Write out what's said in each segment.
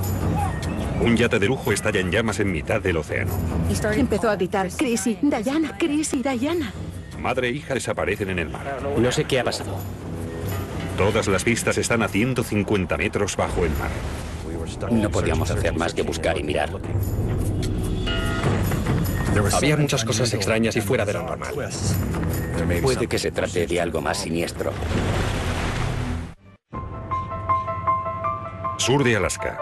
Un yate de lujo estalla en llamas en mitad del océano. Empezó a gritar, Chrissy, Diana, Chrissy, Diana. Madre e hija desaparecen en el mar. No sé qué ha pasado. Todas las pistas están a 150 metros bajo el mar. No podíamos hacer más que buscar y mirar. Había muchas cosas extrañas y fuera de lo normal. Puede que se trate de algo más siniestro. Sur de Alaska.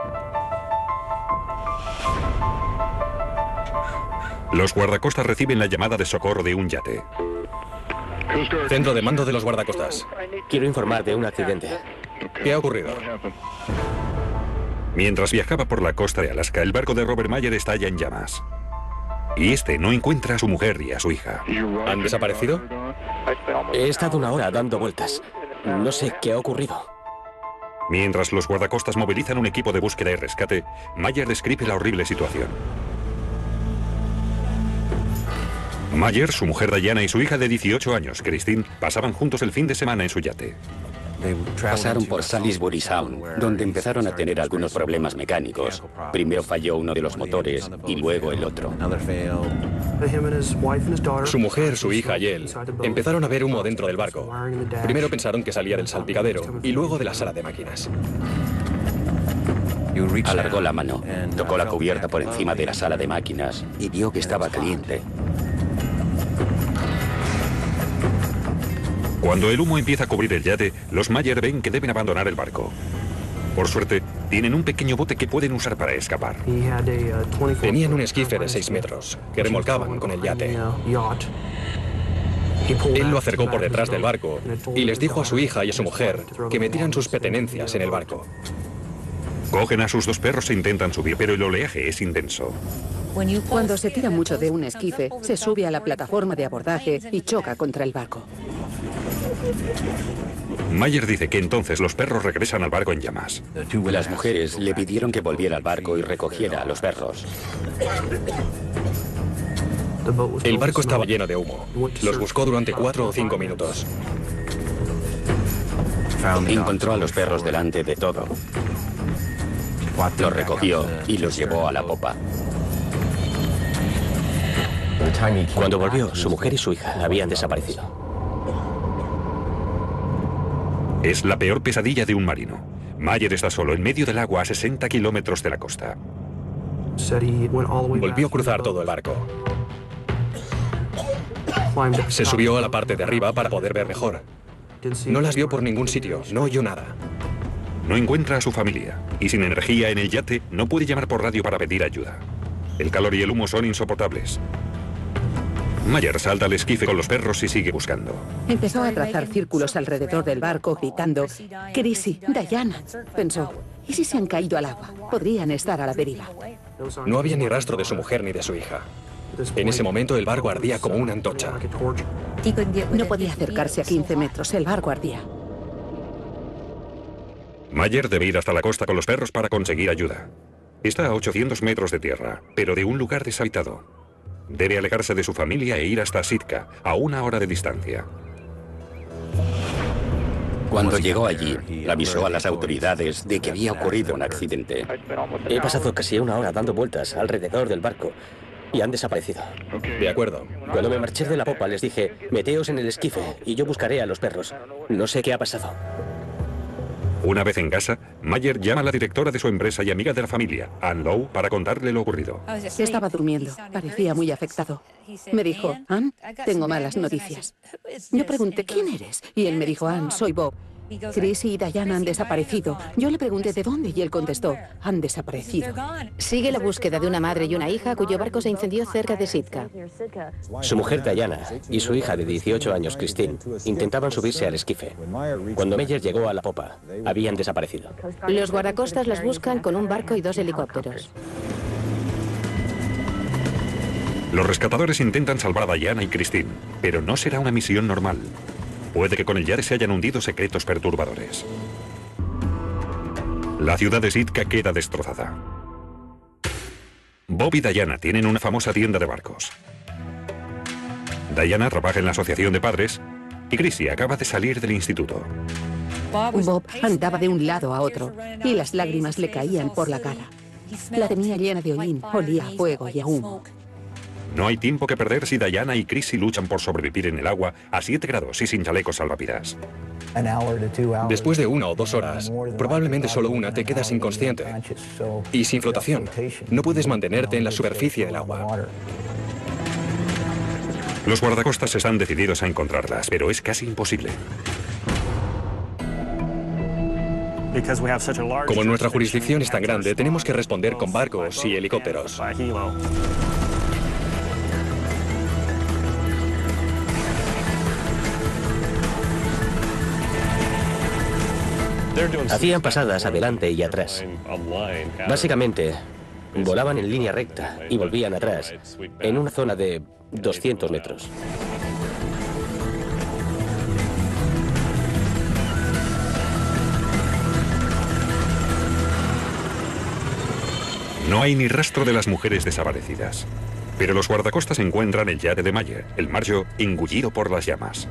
Los guardacostas reciben la llamada de socorro de un yate. Centro de mando de los guardacostas. Quiero informar de un accidente. ¿Qué ha ocurrido? Mientras viajaba por la costa de Alaska, el barco de Robert Mayer estalla en llamas. Y este no encuentra a su mujer y a su hija. ¿Han desaparecido? He estado una hora dando vueltas. No sé qué ha ocurrido. Mientras los guardacostas movilizan un equipo de búsqueda y rescate, Mayer describe la horrible situación. Mayer, su mujer Diana y su hija de 18 años, Christine, pasaban juntos el fin de semana en su yate. Pasaron por Salisbury Sound, donde empezaron a tener algunos problemas mecánicos. Primero falló uno de los motores y luego el otro. Su mujer, su hija y él empezaron a ver humo dentro del barco. Primero pensaron que salía del salpicadero y luego de la sala de máquinas. Alargó la mano, tocó la cubierta por encima de la sala de máquinas y vio que estaba caliente. Cuando el humo empieza a cubrir el yate, los Mayer ven que deben abandonar el barco. Por suerte, tienen un pequeño bote que pueden usar para escapar. Tenían un esquife de 6 metros que remolcaban con el yate. Él lo acercó por detrás del barco y les dijo a su hija y a su mujer que metieran sus pertenencias en el barco. Cogen a sus 2 perros e intentan subir, pero el oleaje es intenso. Cuando se tira mucho de un esquife, se sube a la plataforma de abordaje y choca contra el barco. Mayer dice que entonces los perros regresan al barco en llamas. Las mujeres le pidieron que volviera al barco y recogiera a los perros. El barco estaba lleno de humo. Los buscó durante 4 o 5 minutos. Encontró a los perros delante de todo. Los recogió y los llevó a la popa. Cuando volvió, su mujer y su hija habían desaparecido. Es la peor pesadilla de un marino. Mayer está solo en medio del agua a 60 kilómetros de la costa. Volvió a cruzar todo el barco. Se subió a la parte de arriba para poder ver mejor. No las vio por ningún sitio, no oyó nada. No encuentra a su familia y sin energía en el yate no puede llamar por radio para pedir ayuda. El calor y el humo son insoportables. Mayer salta al esquife con los perros y sigue buscando. Empezó a trazar círculos alrededor del barco gritando, Chrissy, Diana. Pensó, ¿y si se han caído al agua? Podrían estar a la deriva. No había ni rastro de su mujer ni de su hija. En ese momento el barco ardía como una antorcha. No podía acercarse a 15 metros, el barco ardía. Mayer debe ir hasta la costa con los perros para conseguir ayuda. Está a 800 metros de tierra, pero de un lugar deshabitado. Debe alejarse de su familia e ir hasta Sitka, a 1 hora de distancia. Cuando llegó allí, avisó a las autoridades de que había ocurrido un accidente. He pasado casi 1 hora dando vueltas alrededor del barco y han desaparecido. De acuerdo. Cuando me marché de la popa les dije, meteos en el esquife y yo buscaré a los perros. No sé qué ha pasado. Una vez en casa, Mayer llama a la directora de su empresa y amiga de la familia, Ann Lowe, para contarle lo ocurrido. Estaba durmiendo, parecía muy afectado. Me dijo, Ann, tengo malas noticias. Yo pregunté, ¿quién eres? Y él me dijo, Ann, soy Bob. Chrissy y Diana han desaparecido. Yo le pregunté de dónde y él contestó, han desaparecido. Sigue la búsqueda de una madre y una hija cuyo barco se incendió cerca de Sitka. Su mujer Diana y su hija de 18 años, Christine, intentaban subirse al esquife. Cuando Mayer llegó a la popa, habían desaparecido. Los guardacostas las buscan con un barco y 2 helicópteros. Los rescatadores intentan salvar a Diana y Christine, pero no será una misión normal. Puede que con el yate se hayan hundido secretos perturbadores. La ciudad de Sitka queda destrozada. Bob y Diana tienen una famosa tienda de barcos. Diana trabaja en la asociación de padres y Chrissy acaba de salir del instituto. Bob andaba de un lado a otro y las lágrimas le caían por la cara. La tenía llena de hollín, olía a fuego y a humo. No hay tiempo que perder si Diana y Chrissy luchan por sobrevivir en el agua a 7 grados y sin chalecos salvavidas. Después de 1 o 2 horas, probablemente solo una, te quedas inconsciente y sin flotación. No puedes mantenerte en la superficie del agua. Los guardacostas están decididos a encontrarlas, pero es casi imposible. Como nuestra jurisdicción es tan grande, tenemos que responder con barcos y helicópteros. Hacían pasadas adelante y atrás. Básicamente, volaban en línea recta y volvían atrás, en una zona de 200 metros. No hay ni rastro de las mujeres desaparecidas. Pero los guardacostas encuentran el yate de Mayer, el Marjo, engullido por las llamas.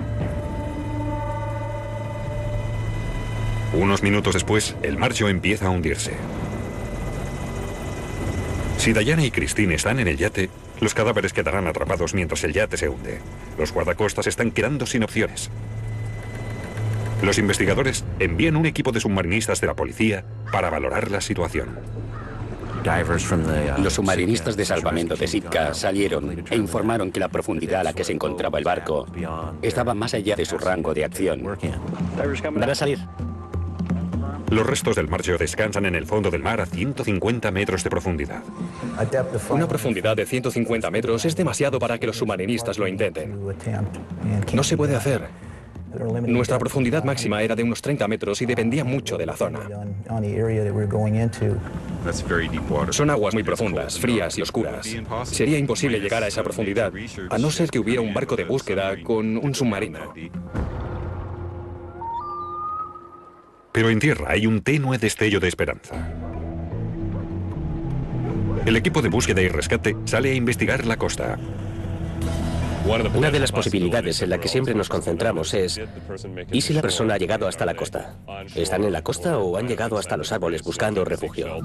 Unos minutos después, el Marjo empieza a hundirse. Si Diana y Christine están en el yate, los cadáveres quedarán atrapados mientras el yate se hunde. Los guardacostas están quedando sin opciones. Los investigadores envían un equipo de submarinistas de la policía para valorar la situación. Los submarinistas de salvamento de Sitka salieron e informaron que la profundidad a la que se encontraba el barco estaba más allá de su rango de acción. Van a salir. Los restos del Marjo descansan en el fondo del mar a 150 metros de profundidad. Una profundidad de 150 metros es demasiado para que los submarinistas lo intenten. No se puede hacer. Nuestra profundidad máxima era de unos 30 metros y dependía mucho de la zona. Son aguas muy profundas, frías y oscuras. Sería imposible llegar a esa profundidad, a no ser que hubiera un barco de búsqueda con un submarino. Pero en tierra hay un tenue destello de esperanza. El equipo de búsqueda y rescate sale a investigar la costa. Una de las posibilidades en la que siempre nos concentramos es: ¿y si la persona ha llegado hasta la costa? ¿Están en la costa o han llegado hasta los árboles buscando refugio?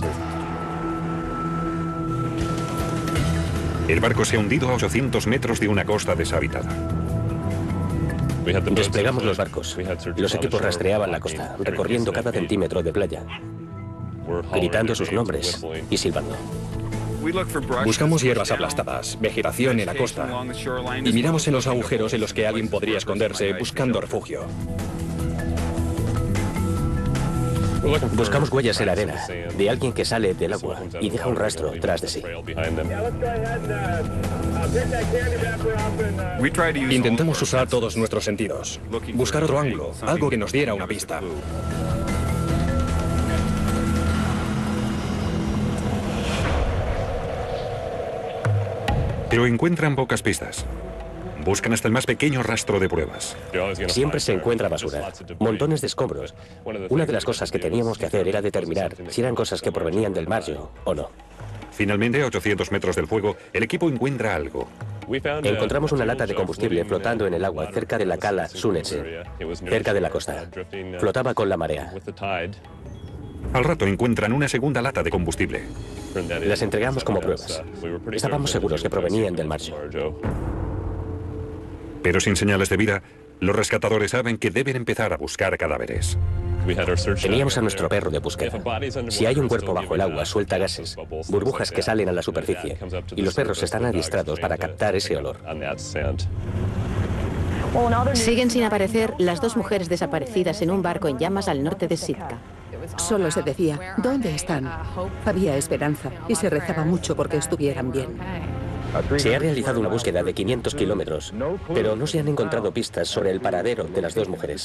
El barco se ha hundido a 800 metros de una costa deshabitada. Desplegamos los barcos. Los equipos rastreaban la costa, recorriendo cada centímetro de playa, gritando sus nombres y silbando. Buscamos hierbas aplastadas, vegetación en la costa, y miramos en los agujeros en los que alguien podría esconderse buscando refugio. Buscamos huellas en la arena, de alguien que sale del agua y deja un rastro tras de sí. Intentamos usar todos nuestros sentidos, buscar otro ángulo, algo que nos diera una pista. Pero encuentran pocas pistas. Buscan hasta el más pequeño rastro de pruebas. Siempre se encuentra basura, montones de escombros. Una de las cosas que teníamos que hacer era determinar si eran cosas que provenían del Marjo o no. Finalmente, a 800 metros del fuego, el equipo encuentra algo. Encontramos una lata de combustible flotando en el agua cerca de la cala Sunetse, cerca de la costa. Flotaba con la marea. Al rato encuentran una segunda lata de combustible. Las entregamos como pruebas. Estábamos seguros que provenían del Marjo. Pero sin señales de vida, los rescatadores saben que deben empezar a buscar cadáveres. Teníamos a nuestro perro de búsqueda. Si hay un cuerpo bajo el agua, suelta gases, burbujas que salen a la superficie, y los perros están adiestrados para captar ese olor. Siguen sin aparecer las 2 mujeres desaparecidas en un barco en llamas al norte de Sitka. Solo se decía, ¿dónde están? Había esperanza y se rezaba mucho porque estuvieran bien. Se ha realizado una búsqueda de 500 kilómetros, pero no se han encontrado pistas sobre el paradero de las 2 mujeres.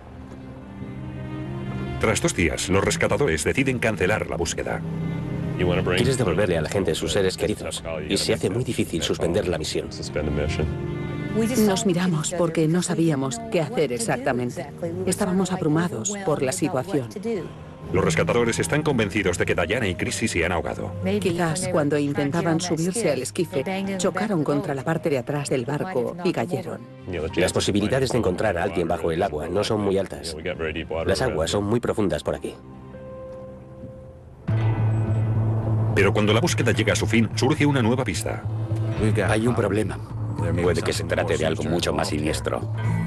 Tras 2 días, los rescatadores deciden cancelar la búsqueda. Quieres devolverle a la gente sus seres queridos, y se hace muy difícil suspender la misión. Nos miramos porque no sabíamos qué hacer exactamente. Estábamos abrumados por la situación. Los rescatadores están convencidos de que Diana y Chrissy se han ahogado. Quizás cuando intentaban subirse al esquife, chocaron contra la parte de atrás del barco y cayeron. Las posibilidades de encontrar a alguien bajo el agua no son muy altas. Las aguas son muy profundas por aquí. Pero cuando la búsqueda llega a su fin, surge una nueva pista. Hay un problema. Puede que se trate de algo mucho más siniestro.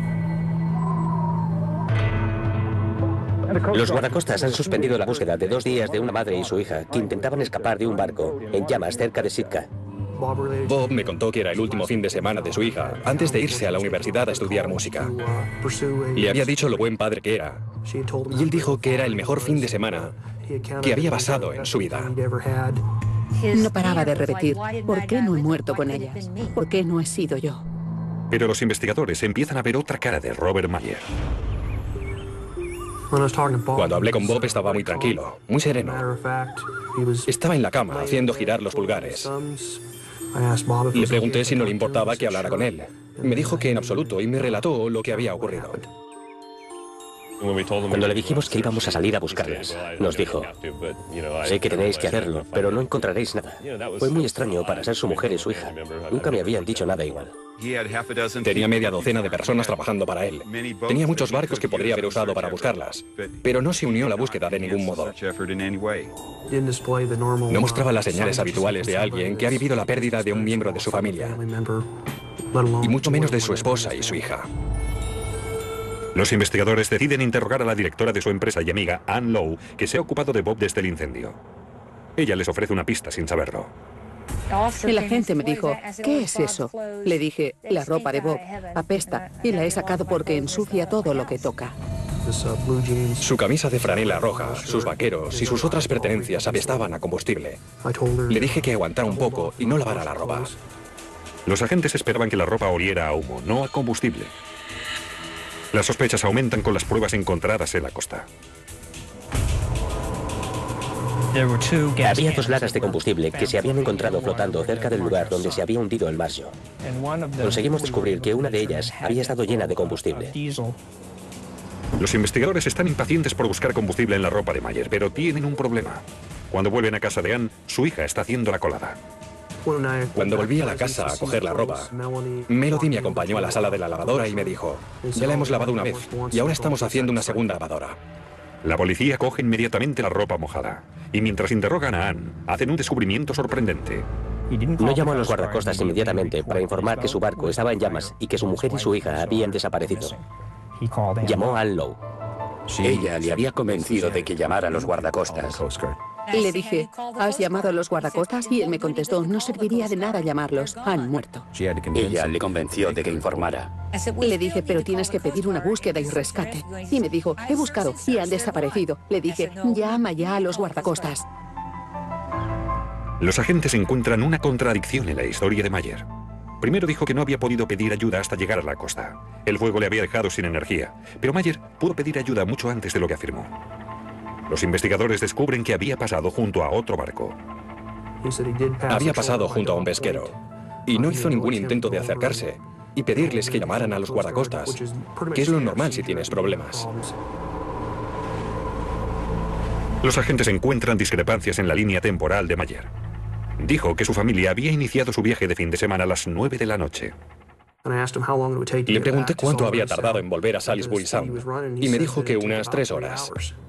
Los guardacostas han suspendido la búsqueda de 2 días de una madre y su hija que intentaban escapar de un barco en llamas cerca de Sitka. Bob me contó que era el último fin de semana de su hija, antes de irse a la universidad a estudiar música. Le había dicho lo buen padre que era, y él dijo que era el mejor fin de semana que había pasado en su vida. No paraba de repetir, ¿por qué no he muerto con ellas? ¿Por qué no he sido yo? Pero los investigadores empiezan a ver otra cara de Robert Mayer. Cuando hablé con Bob estaba muy tranquilo, muy sereno. Estaba en la cama haciendo girar los pulgares. Le pregunté si no le importaba que hablara con él. Me dijo que en absoluto y me relató lo que había ocurrido. Cuando le dijimos que íbamos a salir a buscarlas, nos dijo, sé que tenéis que hacerlo, pero no encontraréis nada. Fue muy extraño para ser su mujer y su hija. Nunca me habían dicho nada igual. Tenía media docena de personas trabajando para él. Tenía muchos barcos que podría haber usado para buscarlas, pero no se unió a la búsqueda de ningún modo. No mostraba las señales habituales de alguien que ha vivido la pérdida de un miembro de su familia, y mucho menos de su esposa y su hija. Los investigadores deciden interrogar a la directora de su empresa y amiga, Ann Lowe, que se ha ocupado de Bob desde el incendio. Ella les ofrece una pista sin saberlo. El agente me dijo, ¿qué es eso? Le dije, la ropa de Bob apesta y la he sacado porque ensucia todo lo que toca. Su camisa de franela roja, sus vaqueros y sus otras pertenencias apestaban a combustible. Le dije que aguantara un poco y no lavara la ropa. Los agentes esperaban que la ropa oliera a humo, no a combustible. Las sospechas aumentan con las pruebas encontradas en la costa. Había 2 latas de combustible que se habían encontrado flotando cerca del lugar donde se había hundido el Marshall. Conseguimos descubrir que una de ellas había estado llena de combustible. Los investigadores están impacientes por buscar combustible en la ropa de Mayer, pero tienen un problema. Cuando vuelven a casa de Ann, su hija está haciendo la colada. Cuando volví a la casa a coger la ropa, Melody me acompañó a la sala de la lavadora y me dijo, ya la hemos lavado una vez y ahora estamos haciendo una segunda lavadora. La policía coge inmediatamente la ropa mojada y mientras interrogan a Ann, hacen un descubrimiento sorprendente. No llamó a los guardacostas inmediatamente para informar que su barco estaba en llamas y que su mujer y su hija habían desaparecido. Llamó a Ann Lowe. Ella le había convencido de que llamara a los guardacostas. Le dije, ¿has llamado a los guardacostas? Y él me contestó, no serviría de nada llamarlos, han muerto. Ella le convenció de que informara. Le dije, pero tienes que pedir una búsqueda y rescate. Y me dijo, he buscado y han desaparecido. Le dije, llama ya a los guardacostas. Los agentes encuentran una contradicción en la historia de Mayer. Primero dijo que no había podido pedir ayuda hasta llegar a la costa. El fuego le había dejado sin energía, pero Mayer pudo pedir ayuda mucho antes de lo que afirmó. Los investigadores descubren que había pasado junto a otro barco. Había pasado junto a un pesquero y no hizo ningún intento de acercarse y pedirles que llamaran a los guardacostas, que es lo normal si tienes problemas. Los agentes encuentran discrepancias en la línea temporal de Mayer. Dijo que su familia había iniciado su viaje de fin de semana a las 9 de la noche. Le pregunté cuánto había tardado en volver a Salisbury Sound y me dijo que unas 3 horas.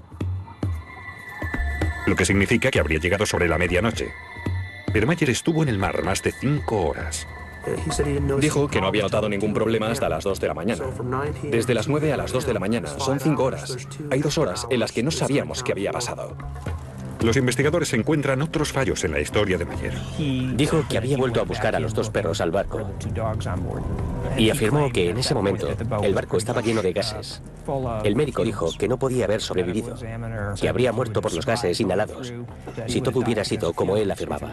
Lo que significa que habría llegado sobre la medianoche. Pero Mayer estuvo en el mar más de 5 horas. Dijo que no había notado ningún problema hasta las 2 de la mañana. Desde las 9 a las 2 de la mañana son 5 horas. Hay 2 horas en las que no sabíamos qué había pasado. Los investigadores encuentran otros fallos en la historia de Mayer. Dijo que había vuelto a buscar a los 2 perros al barco y afirmó que en ese momento el barco estaba lleno de gases. El médico dijo que no podía haber sobrevivido, que habría muerto por los gases inhalados, si todo hubiera sido como él afirmaba.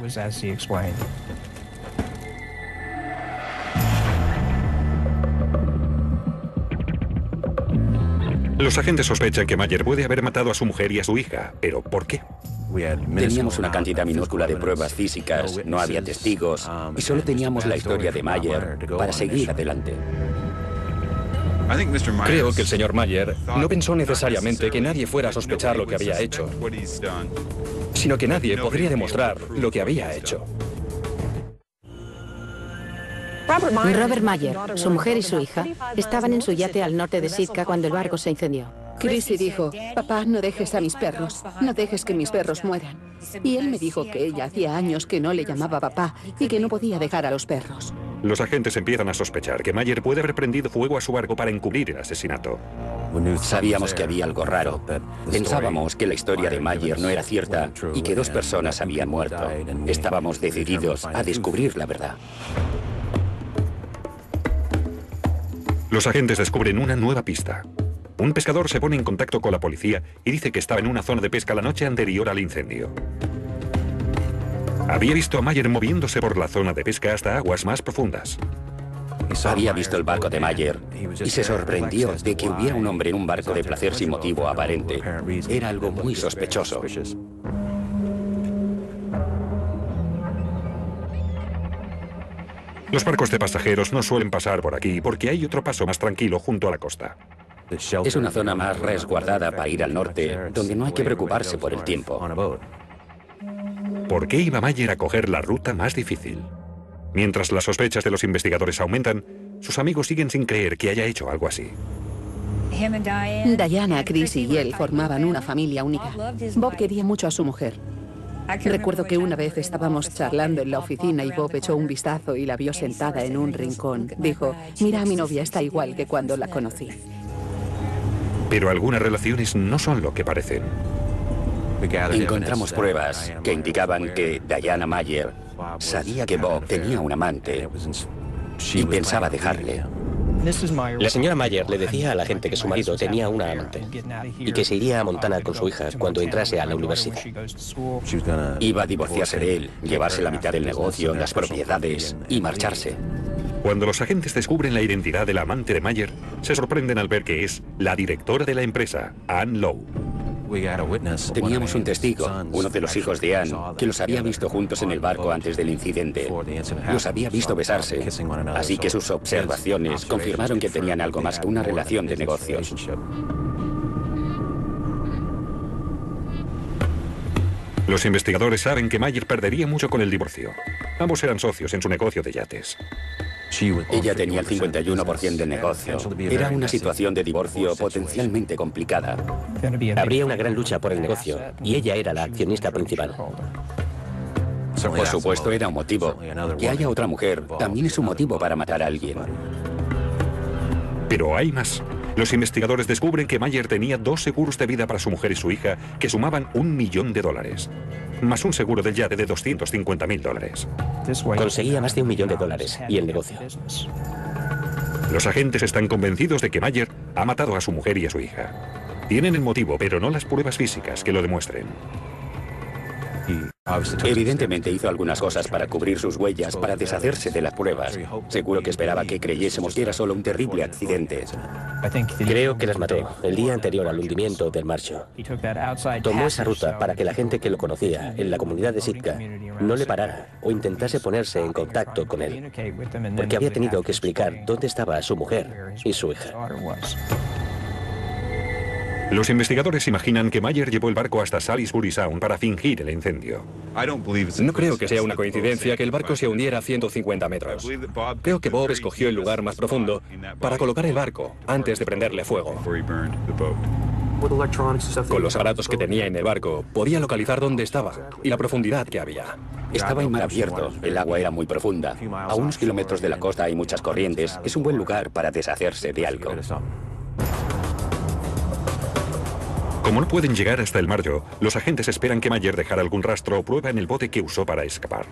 Los agentes sospechan que Mayer puede haber matado a su mujer y a su hija, pero ¿por qué? Teníamos una cantidad minúscula de pruebas físicas, no había testigos y solo teníamos la historia de Mayer para seguir adelante. Creo que el señor Mayer no pensó necesariamente que nadie fuera a sospechar lo que había hecho, sino que nadie podría demostrar lo que había hecho. Robert Mayer, su mujer y su hija estaban en su yate al norte de Sitka cuando el barco se incendió. Chrissy dijo, papá, no dejes a mis perros, no dejes que mis perros mueran. Y él me dijo que ella hacía años que no le llamaba papá y que no podía dejar a los perros. Los agentes empiezan a sospechar que Mayer puede haber prendido fuego a su barco para encubrir el asesinato. Sabíamos que había algo raro. Pensábamos que la historia de Mayer no era cierta y que 2 personas habían muerto. Estábamos decididos a descubrir la verdad. Los agentes descubren una nueva pista. Un pescador se pone en contacto con la policía y dice que estaba en una zona de pesca la noche anterior al incendio. Había visto a Mayer moviéndose por la zona de pesca hasta aguas más profundas. Había visto el barco de Mayer y se sorprendió de que hubiera un hombre en un barco de placer sin motivo aparente. Era algo muy sospechoso. Los barcos de pasajeros no suelen pasar por aquí porque hay otro paso más tranquilo junto a la costa. Es una zona más resguardada para ir al norte, donde no hay que preocuparse por el tiempo. ¿Por qué iba Mayer a coger la ruta más difícil? Mientras las sospechas de los investigadores aumentan, sus amigos siguen sin creer que haya hecho algo así. Diana, Chrissy y él formaban una familia única. Bob quería mucho a su mujer. Recuerdo que una vez estábamos charlando en la oficina y Bob echó un vistazo y la vio sentada en un rincón. Dijo, mira, mi novia está igual que cuando la conocí. Pero algunas relaciones no son lo que parecen. Encontramos pruebas que indicaban que Diana Mayer sabía que Bob tenía un amante y pensaba dejarle. La señora Mayer le decía a la gente que su marido tenía una amante y que se iría a Montana con su hija cuando entrase a la universidad. Iba a divorciarse de él, llevarse la mitad del negocio, las propiedades y marcharse. Cuando los agentes descubren la identidad de la amante de Mayer, se sorprenden al ver que es la directora de la empresa, Ann Lowe. Teníamos un testigo, uno de los hijos de Ann, que los había visto juntos en el barco antes del incidente. Los había visto besarse, así que sus observaciones confirmaron que tenían algo más que una relación de negocios. Los investigadores saben que Mayer perdería mucho con el divorcio. Ambos eran socios en su negocio de yates. Ella tenía el 51% del negocio. Era una situación de divorcio potencialmente complicada. Habría una gran lucha por el negocio y ella era la accionista principal. Por supuesto, era un motivo. Que haya otra mujer también es un motivo para matar a alguien. Pero hay más. Los investigadores descubren que Mayer tenía 2 seguros de vida para su mujer y su hija que sumaban $1 millón, más un seguro del yate de $250.000. Conseguía más de $1 millón y el negocio. Los agentes están convencidos de que Mayer ha matado a su mujer y a su hija. Tienen el motivo, pero no las pruebas físicas que lo demuestren. Evidentemente hizo algunas cosas para cubrir sus huellas, para deshacerse de las pruebas. Seguro que esperaba que creyésemos que era solo un terrible accidente. Creo que las mató el día anterior al hundimiento del Marshall. Tomó esa ruta para que la gente que lo conocía en la comunidad de Sitka no le parara o intentase ponerse en contacto con él, porque había tenido que explicar dónde estaba su mujer y su hija. Los investigadores imaginan que Mayer llevó el barco hasta Salisbury Sound para fingir el incendio. No creo que sea una coincidencia que el barco se hundiera a 150 metros. Creo que Bob escogió el lugar más profundo para colocar el barco antes de prenderle fuego. Con los aparatos que tenía en el barco, podía localizar dónde estaba y la profundidad que había. Estaba en mar abierto, el agua era muy profunda. A unos kilómetros de la costa hay muchas corrientes. Es un buen lugar para deshacerse de algo. Como no pueden llegar hasta el Marjo, los agentes esperan que Mayer dejara algún rastro o prueba en el bote que usó para escapar.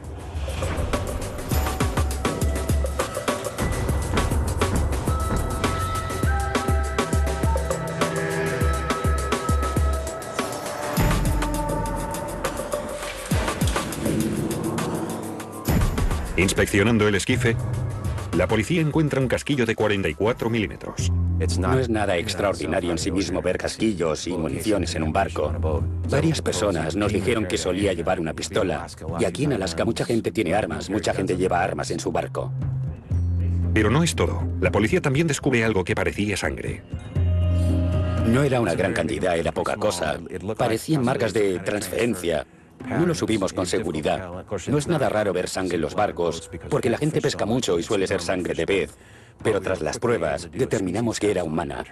Inspeccionando el esquife, la policía encuentra un casquillo de 44 milímetros. No es nada extraordinario en sí mismo ver casquillos y municiones en un barco. Varias personas nos dijeron que solía llevar una pistola. Y aquí en Alaska mucha gente tiene armas, mucha gente lleva armas en su barco. Pero no es todo. La policía también descubre algo que parecía sangre. No era una gran cantidad, era poca cosa. Parecían marcas de transferencia. No lo subimos con seguridad. No es nada raro ver sangre en los barcos, porque la gente pesca mucho y suele ser sangre de pez. Pero tras las pruebas, determinamos que era humana.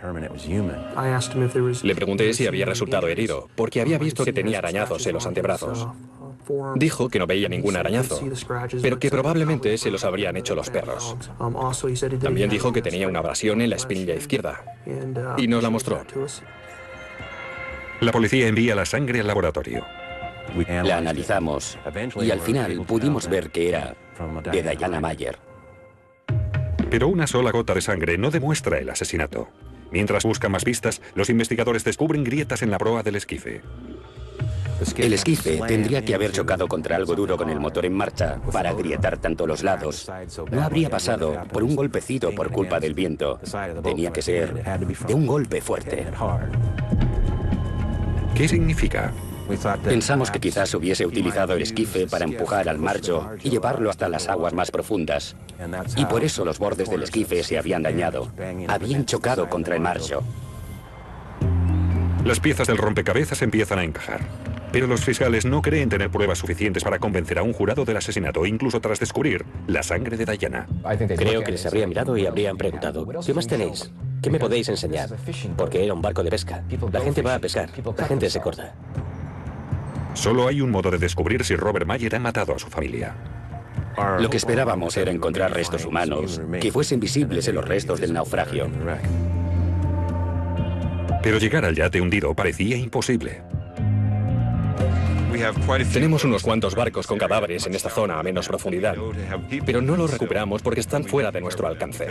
Le pregunté si había resultado herido, porque había visto que tenía arañazos en los antebrazos. Dijo que no veía ningún arañazo, pero que probablemente se los habrían hecho los perros. También dijo que tenía una abrasión en la espinilla izquierda, y nos la mostró. La policía envía la sangre al laboratorio. La analizamos y al final pudimos ver que era de Diana Mayer. Pero una sola gota de sangre no demuestra el asesinato. Mientras buscan más pistas, los investigadores descubren grietas en la proa del esquife. El esquife tendría que haber chocado contra algo duro con el motor en marcha para agrietar tanto los lados. No habría pasado por un golpecito por culpa del viento. Tenía que ser de un golpe fuerte. ¿Qué significa? Pensamos que quizás hubiese utilizado el esquife para empujar al marcho y llevarlo hasta las aguas más profundas. Y por eso los bordes del esquife se habían dañado. Habían chocado contra el marcho. Las piezas del rompecabezas empiezan a encajar. Pero los fiscales no creen tener pruebas suficientes para convencer a un jurado del asesinato, incluso tras descubrir la sangre de Diana. Creo que les habría mirado y habrían preguntado, ¿qué más tenéis? ¿Qué me podéis enseñar? Porque era un barco de pesca. La gente va a pescar. La gente se corta. Solo hay un modo de descubrir si Robert Mayer ha matado a su familia. Lo que esperábamos era encontrar restos humanos, que fuesen visibles en los restos del naufragio. Pero llegar al yate hundido parecía imposible. Tenemos unos cuantos barcos con cadáveres en esta zona a menos profundidad, pero no los recuperamos porque están fuera de nuestro alcance.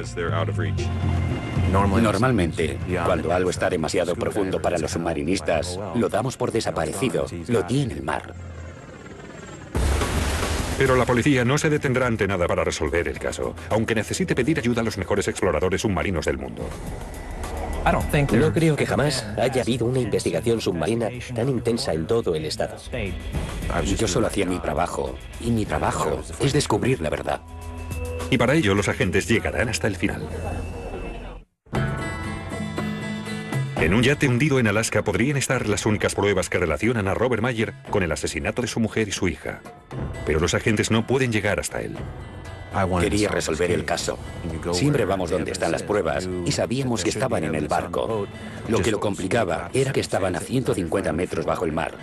Normalmente, cuando algo está demasiado profundo para los submarinistas, lo damos por desaparecido, lo tiene el mar. Pero la policía no se detendrá ante nada para resolver el caso, aunque necesite pedir ayuda a los mejores exploradores submarinos del mundo. No creo que jamás haya habido una investigación submarina tan intensa en todo el estado. Yo solo hacía mi trabajo, y mi trabajo es descubrir la verdad. Y para ello los agentes llegarán hasta el final. En un yate hundido en Alaska podrían estar las únicas pruebas que relacionan a Robert Mayer con el asesinato de su mujer y su hija. Pero los agentes no pueden llegar hasta él. Quería resolver el caso. Siempre vamos donde están las pruebas y sabíamos que estaban en el barco. Lo que lo complicaba era que estaban a 150 metros bajo el mar.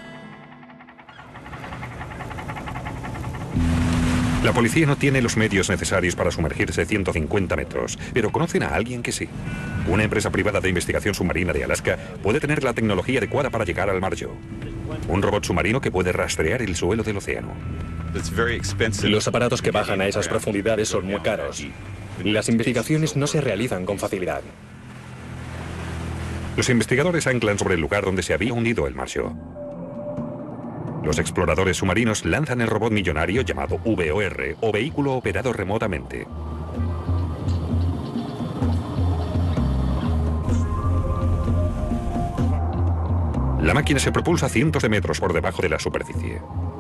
La policía no tiene los medios necesarios para sumergirse 150 metros, pero conocen a alguien que sí. Una empresa privada de investigación submarina de Alaska puede tener la tecnología adecuada para llegar al margen. Un robot submarino que puede rastrear el suelo del océano. Los aparatos que bajan a esas profundidades son muy caros. Las investigaciones no se realizan con facilidad. Los investigadores anclan sobre el lugar donde se había hundido el Marshall. Los exploradores submarinos lanzan el robot millonario llamado VOR, o vehículo operado remotamente. La máquina se propulsa cientos de metros por debajo de la superficie.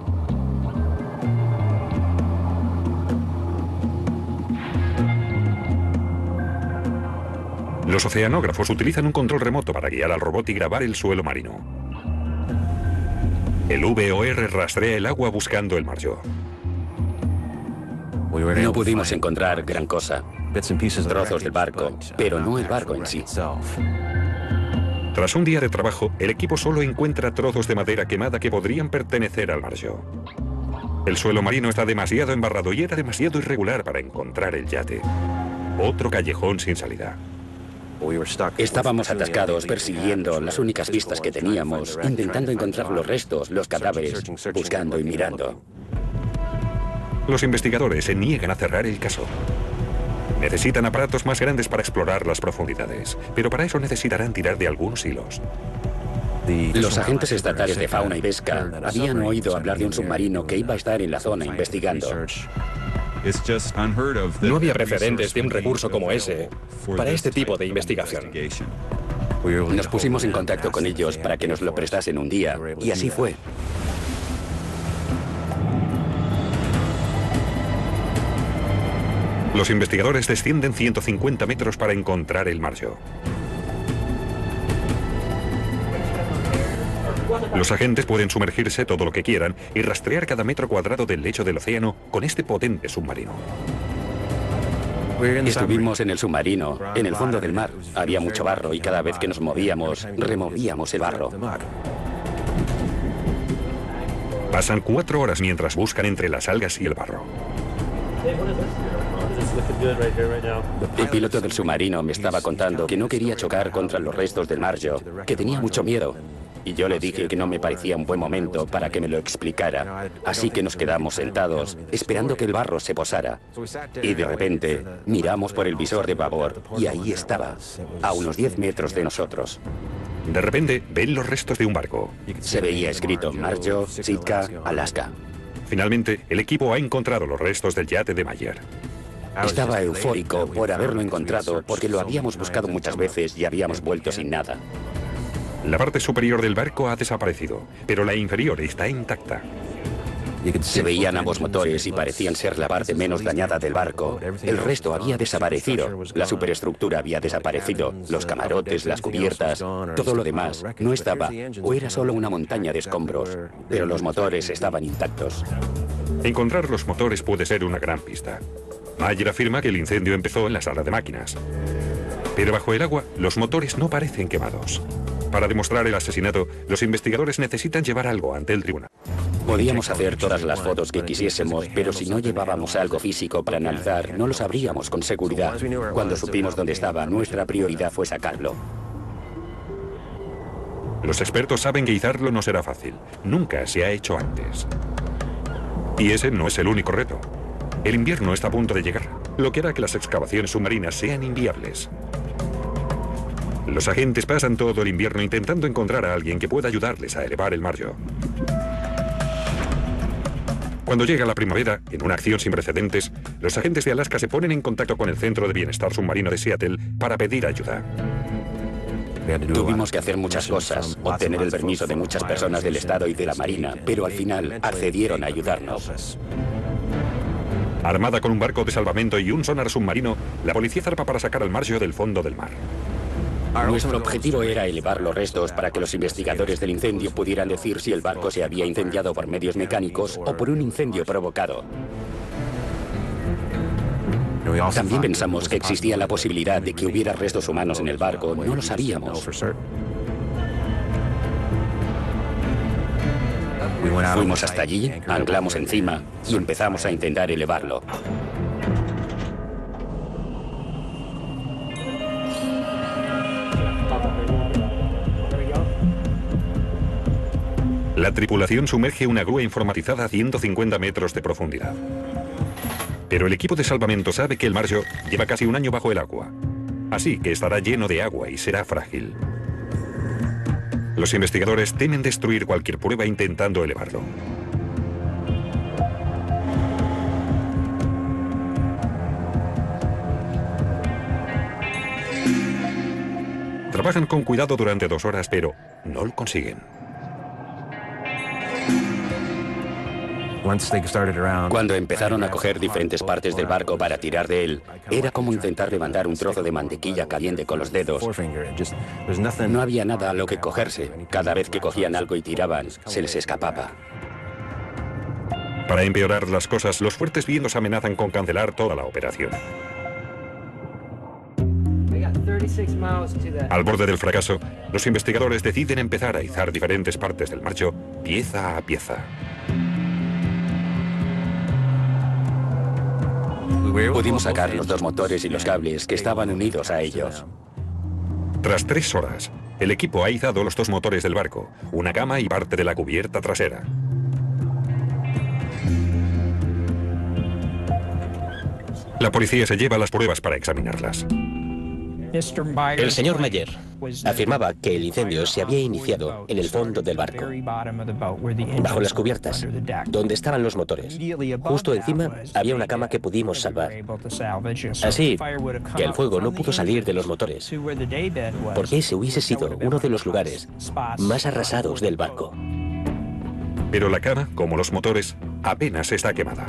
Los oceanógrafos utilizan un control remoto para guiar al robot y grabar el suelo marino. El VOR rastrea el agua buscando el margen. No pudimos encontrar gran cosa. Trozos del barco, pero no el barco en sí. Tras un día de trabajo, el equipo solo encuentra trozos de madera quemada que podrían pertenecer al margen. El suelo marino está demasiado embarrado y era demasiado irregular para encontrar el yate. Otro callejón sin salida. Estábamos atascados persiguiendo las únicas pistas que teníamos, intentando encontrar los restos, los cadáveres, buscando y mirando. Los investigadores se niegan a cerrar el caso. Necesitan aparatos más grandes para explorar las profundidades, pero para eso necesitarán tirar de algunos hilos. Los agentes estatales de fauna y pesca habían oído hablar de un submarino que iba a estar en la zona investigando. No había precedentes de un recurso como ese para este tipo de investigación. Nos pusimos en contacto con ellos para que nos lo prestasen un día, y así fue. Los investigadores descienden 150 metros para encontrar el margen. Los agentes pueden sumergirse todo lo que quieran y rastrear cada metro cuadrado del lecho del océano con este potente submarino. Estuvimos en el submarino, en el fondo del mar. Había mucho barro y cada vez que nos movíamos, removíamos el barro. Pasan 4 horas mientras buscan entre las algas y el barro. El piloto del submarino me estaba contando que no quería chocar contra los restos del Marjo, que tenía mucho miedo. Y yo le dije que no me parecía un buen momento para que me lo explicara. Así que nos quedamos sentados, esperando que el barro se posara. Y de repente, miramos por el visor de babor y ahí estaba, a unos 10 metros de nosotros. De repente, ven los restos de un barco. Se veía escrito Marjo, Sitka, Alaska. Finalmente, el equipo ha encontrado los restos del yate de Mayer. Estaba eufórico por haberlo encontrado porque lo habíamos buscado muchas veces y habíamos vuelto sin nada. La parte superior del barco ha desaparecido, pero la inferior está intacta. Se veían ambos motores y parecían ser la parte menos dañada del barco. El resto había desaparecido. La superestructura había desaparecido. Los camarotes, las cubiertas, todo lo demás no estaba, o era solo una montaña de escombros. Pero los motores estaban intactos. Encontrar los motores puede ser una gran pista. Mayer afirma que el incendio empezó en la sala de máquinas. Pero bajo el agua, los motores no parecen quemados. Para demostrar el asesinato, los investigadores necesitan llevar algo ante el tribunal. Podíamos hacer todas las fotos que quisiésemos, pero si no llevábamos algo físico para analizar, no lo sabríamos con seguridad. Cuando supimos dónde estaba, nuestra prioridad fue sacarlo. Los expertos saben que izarlo no será fácil. Nunca se ha hecho antes. Y ese no es el único reto. El invierno está a punto de llegar, lo que hará que las excavaciones submarinas sean inviables. Los agentes pasan todo el invierno intentando encontrar a alguien que pueda ayudarles a elevar el Marjo. Cuando llega la primavera, en una acción sin precedentes, los agentes de Alaska se ponen en contacto con el Centro de Bienestar Submarino de Seattle para pedir ayuda. Tuvimos que hacer muchas cosas, obtener el permiso de muchas personas del Estado y de la Marina, pero al final accedieron a ayudarnos. Armada con un barco de salvamento y un sonar submarino, la policía zarpa para sacar al Marjo del fondo del mar. Nuestro objetivo era elevar los restos para que los investigadores del incendio pudieran decir si el barco se había incendiado por medios mecánicos o por un incendio provocado. También pensamos que existía la posibilidad de que hubiera restos humanos en el barco. No lo sabíamos. Fuimos hasta allí, anclamos encima y empezamos a intentar elevarlo. La tripulación sumerge una grúa informatizada a 150 metros de profundidad. Pero el equipo de salvamento sabe que el Marjo lleva casi un año bajo el agua. Así que estará lleno de agua y será frágil. Los investigadores temen destruir cualquier prueba intentando elevarlo. Trabajan con cuidado durante 2 horas, pero no lo consiguen. Cuando empezaron a coger diferentes partes del barco para tirar de él, era como intentar levantar un trozo de mantequilla caliente con los dedos. No había nada a lo que cogerse. Cada vez que cogían algo y tiraban, se les escapaba. Para empeorar las cosas, los fuertes vientos amenazan con cancelar toda la operación. Al borde del fracaso, los investigadores deciden empezar a izar diferentes partes del Marjo, pieza a pieza. Pudimos sacar los 2 motores y los cables que estaban unidos a ellos. Tras 3 horas, el equipo ha izado los 2 motores del barco, una cama y parte de la cubierta trasera. La policía se lleva las pruebas para examinarlas. El señor Mayer afirmaba que el incendio se había iniciado en el fondo del barco, bajo las cubiertas, donde estaban los motores. Justo encima había una cama que pudimos salvar. Así que el fuego no pudo salir de los motores, porque ese hubiese sido uno de los lugares más arrasados del barco. Pero la cama, como los motores, apenas está quemada.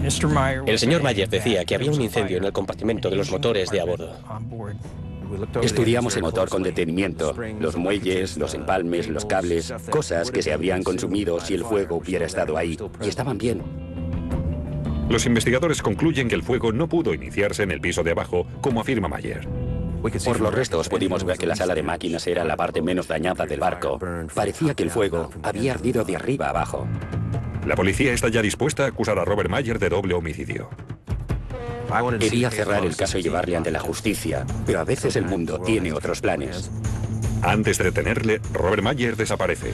El señor Mayer decía que había un incendio en el compartimento de los motores de a bordo. Estudiamos el motor con detenimiento, los muelles, los empalmes, los cables, cosas que se habrían consumido si el fuego hubiera estado ahí, y estaban bien. Los investigadores concluyen que el fuego no pudo iniciarse en el piso de abajo, como afirma Mayer. Por los restos pudimos ver que la sala de máquinas era la parte menos dañada del barco. Parecía que el fuego había ardido de arriba a abajo. La policía está ya dispuesta a acusar a Robert Mayer de doble homicidio. Quería cerrar el caso y llevarle ante la justicia, pero a veces el mundo tiene otros planes. Antes de detenerle, Robert Mayer desaparece.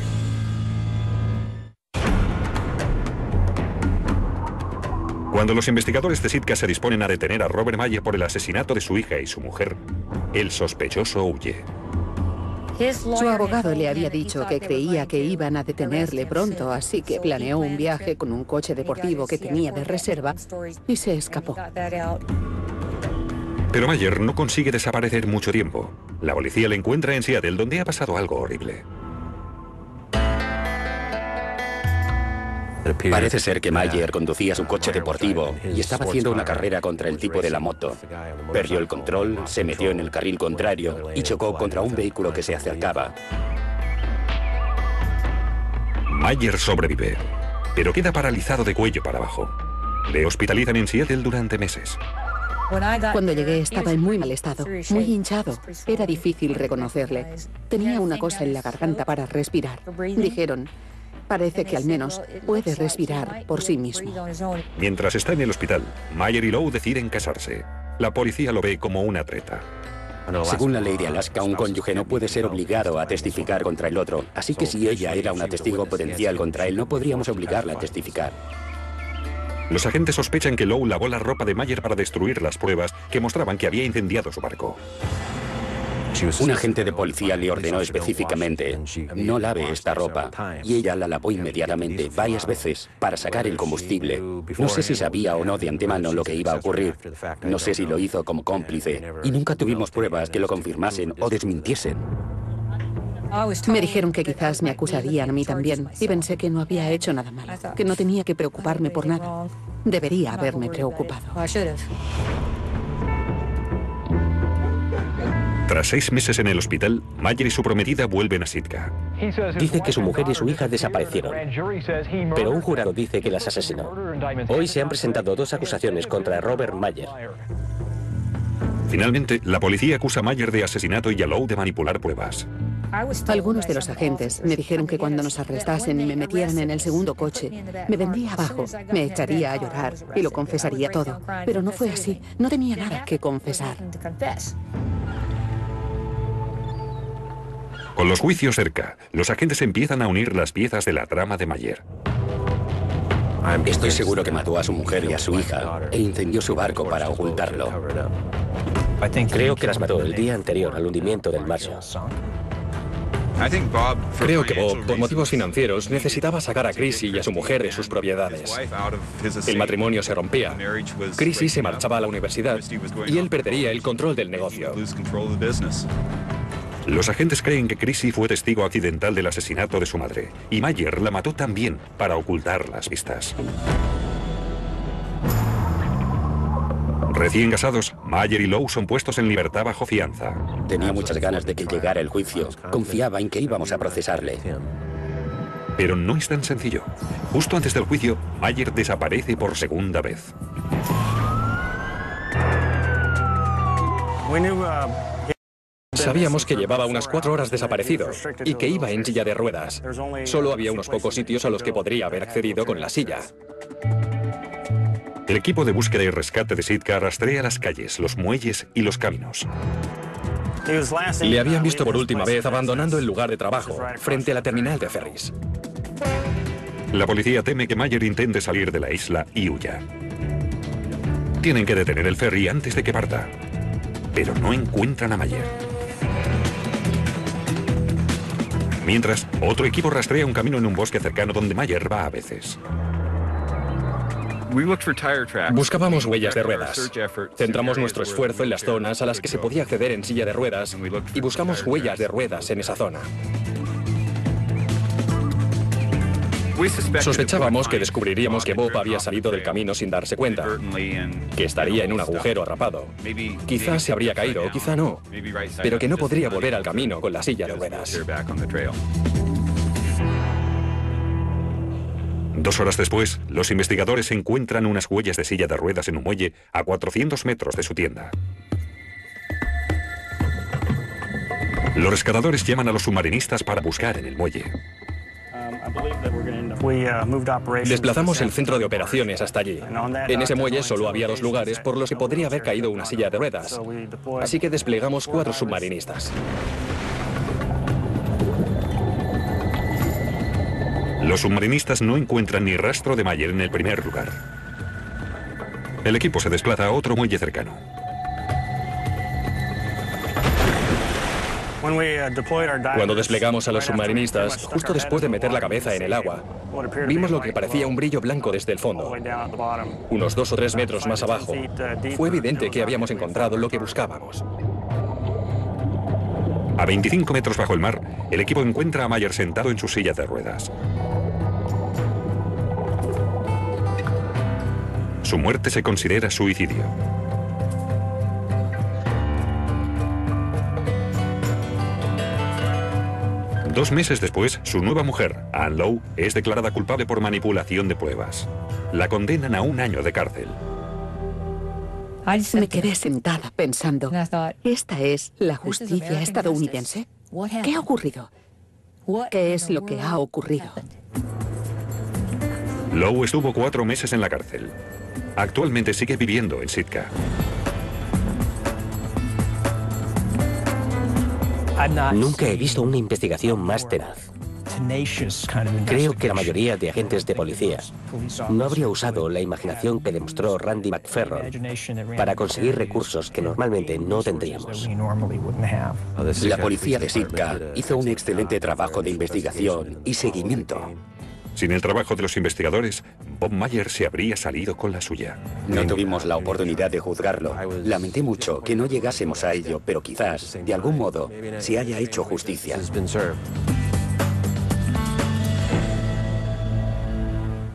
Cuando los investigadores de Sitka se disponen a detener a Robert Mayer por el asesinato de su hija y su mujer, el sospechoso huye. Su abogado le había dicho que creía que iban a detenerle pronto, así que planeó un viaje con un coche deportivo que tenía de reserva y se escapó. Pero Mayer no consigue desaparecer mucho tiempo. La policía le encuentra en Seattle, donde ha pasado algo horrible. Parece ser que Mayer conducía su coche deportivo y estaba haciendo una carrera contra el tipo de la moto. Perdió el control, se metió en el carril contrario y chocó contra un vehículo que se acercaba. Mayer sobrevive, pero queda paralizado de cuello para abajo. Le hospitalizan en Seattle durante meses. Cuando llegué estaba en muy mal estado, muy hinchado. Era difícil reconocerle. Tenía una cosa en la garganta para respirar. Dijeron: parece que al menos puede respirar por sí mismo. Mientras está en el hospital, Mayer y Lowe deciden casarse. La policía lo ve como una treta. Según la ley de Alaska, un cónyuge no puede ser obligado a testificar contra el otro, así que si ella era una testigo potencial contra él, no podríamos obligarla a testificar. Los agentes sospechan que Lowe lavó la ropa de Mayer para destruir las pruebas que mostraban que había incendiado su barco. Un agente de policía le ordenó específicamente: no lave esta ropa, y ella la lavó inmediatamente varias veces para sacar el combustible. No sé si sabía o no de antemano lo que iba a ocurrir. No sé si lo hizo como cómplice, y nunca tuvimos pruebas que lo confirmasen o desmintiesen. Me dijeron que quizás me acusarían a mí también, y pensé que no había hecho nada malo, que no tenía que preocuparme por nada. Debería haberme preocupado. Tras 6 meses en el hospital, Mayer y su prometida vuelven a Sitka. Dice que su mujer y su hija desaparecieron, pero un jurado dice que las asesinó. Hoy se han presentado 2 acusaciones contra Robert Mayer. Finalmente, la policía acusa a Mayer de asesinato y a Lowe de manipular pruebas. Algunos de los agentes me dijeron que cuando nos arrestasen y me metieran en el segundo coche, me vendría abajo, me echaría a llorar y lo confesaría todo. Pero no fue así, no tenía nada que confesar. Con los juicios cerca, los agentes empiezan a unir las piezas de la trama de Mayer. Estoy seguro que mató a su mujer y a su hija e incendió su barco para ocultarlo. Creo que las mató el día anterior al hundimiento del Marshall. Creo que Bob, por motivos financieros, necesitaba sacar a Chrissy y a su mujer de sus propiedades. El matrimonio se rompía. Chrissy se marchaba a la universidad y él perdería el control del negocio. Los agentes creen que Chrissy fue testigo accidental del asesinato de su madre, y Mayer la mató también para ocultar las pistas. Recién casados, Mayer y Lowe son puestos en libertad bajo fianza. Tenía muchas ganas de que llegara el juicio. Confiaba en que íbamos a procesarle. Pero no es tan sencillo. Justo antes del juicio, Mayer desaparece por segunda vez. Sabíamos que llevaba unas 4 horas desaparecido y que iba en silla de ruedas. Solo había unos pocos sitios a los que podría haber accedido con la silla. El equipo de búsqueda y rescate de Sitka rastrea las calles, los muelles y los caminos. Le habían visto por última vez abandonando el lugar de trabajo, frente a la terminal de ferries. La policía teme que Mayer intente salir de la isla y huya. Tienen que detener el ferry antes de que parta, pero no encuentran a Mayer. Mientras, otro equipo rastrea un camino en un bosque cercano donde Mayer va a veces. Buscábamos huellas de ruedas. Centramos nuestro esfuerzo en las zonas a las que se podía acceder en silla de ruedas y buscamos huellas de ruedas en esa zona. Sospechábamos que descubriríamos que Bob había salido del camino sin darse cuenta, que estaría en un agujero atrapado. Quizás se habría caído, o quizá no, pero que no podría volver al camino con la silla de ruedas. 2 horas después, los investigadores encuentran unas huellas de silla de ruedas en un muelle a 400 metros de su tienda. Los rescatadores llaman a los submarinistas para buscar en el muelle. Desplazamos el centro de operaciones hasta allí. En ese muelle solo había 2 lugares por los que podría haber caído una silla de ruedas. Así que desplegamos 4 submarinistas. Los submarinistas no encuentran ni rastro de Mayer en el primer lugar. El equipo se desplaza a otro muelle cercano. Cuando desplegamos a los submarinistas, justo después de meter la cabeza en el agua, vimos lo que parecía un brillo blanco desde el fondo. Unos 2 o 3 metros más abajo, fue evidente que habíamos encontrado lo que buscábamos. A 25 metros bajo el mar, el equipo encuentra a Mayer sentado en su silla de ruedas. Su muerte se considera suicidio. Dos meses después, su nueva mujer, Ann Lowe, es declarada culpable por manipulación de pruebas. La condenan a 1 año de cárcel. Me quedé sentada pensando, ¿esta es la justicia estadounidense? ¿Qué ha ocurrido? ¿Qué es lo que ha ocurrido? Lowe estuvo 4 meses en la cárcel. Actualmente sigue viviendo en Sitka. Nunca he visto una investigación más tenaz. Creo que la mayoría de agentes de policía no habría usado la imaginación que demostró Randy McFerron para conseguir recursos que normalmente no tendríamos. La policía de Sitka hizo un excelente trabajo de investigación y seguimiento. Sin el trabajo de los investigadores, Bob Mayer se habría salido con la suya. No tuvimos la oportunidad de juzgarlo. Lamenté mucho que no llegásemos a ello, pero quizás, de algún modo, se haya hecho justicia.